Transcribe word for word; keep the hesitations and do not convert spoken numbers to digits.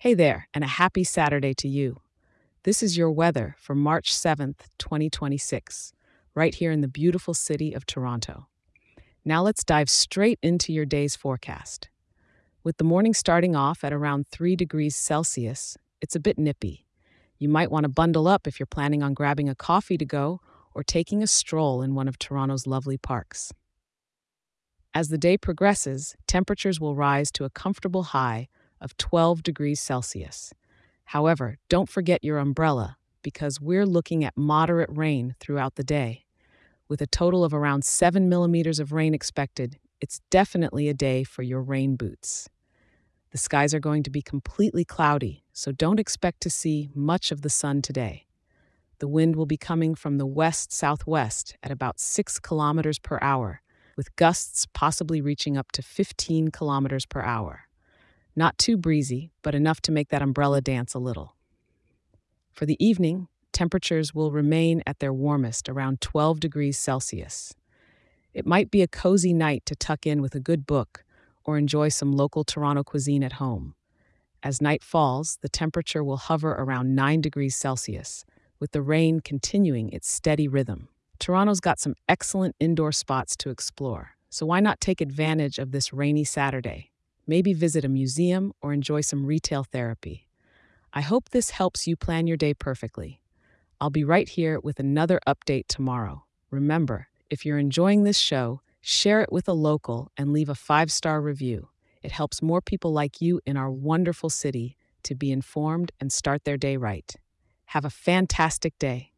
Hey there, and a happy Saturday to you. This is your weather for March seventh, twenty twenty-six, right here in the beautiful city of Toronto. Now let's dive straight into your day's forecast. With the morning starting off at around three degrees Celsius, it's a bit nippy. You might want to bundle up if you're planning on grabbing a coffee to go or taking a stroll in one of Toronto's lovely parks. As the day progresses, temperatures will rise to a comfortable high of twelve degrees Celsius. However, don't forget your umbrella because we're looking at moderate rain throughout the day. With a total of around seven millimeters of rain expected, it's definitely a day for your rain boots. The skies are going to be completely cloudy, so don't expect to see much of the sun today. The wind will be coming from the west-southwest at about six kilometers per hour, with gusts possibly reaching up to fifteen kilometers per hour. Not too breezy, but enough to make that umbrella dance a little. For the evening, temperatures will remain at their warmest, around twelve degrees Celsius. It might be a cozy night to tuck in with a good book or enjoy some local Toronto cuisine at home. As night falls, the temperature will hover around nine degrees Celsius, with the rain continuing its steady rhythm. Toronto's got some excellent indoor spots to explore, so why not take advantage of this rainy Saturday? Maybe visit a museum or enjoy some retail therapy. I hope this helps you plan your day perfectly. I'll be right here with another update tomorrow. Remember, if you're enjoying this show, share it with a local and leave a five-star review. It helps more people like you in our wonderful city to be informed and start their day right. Have a fantastic day.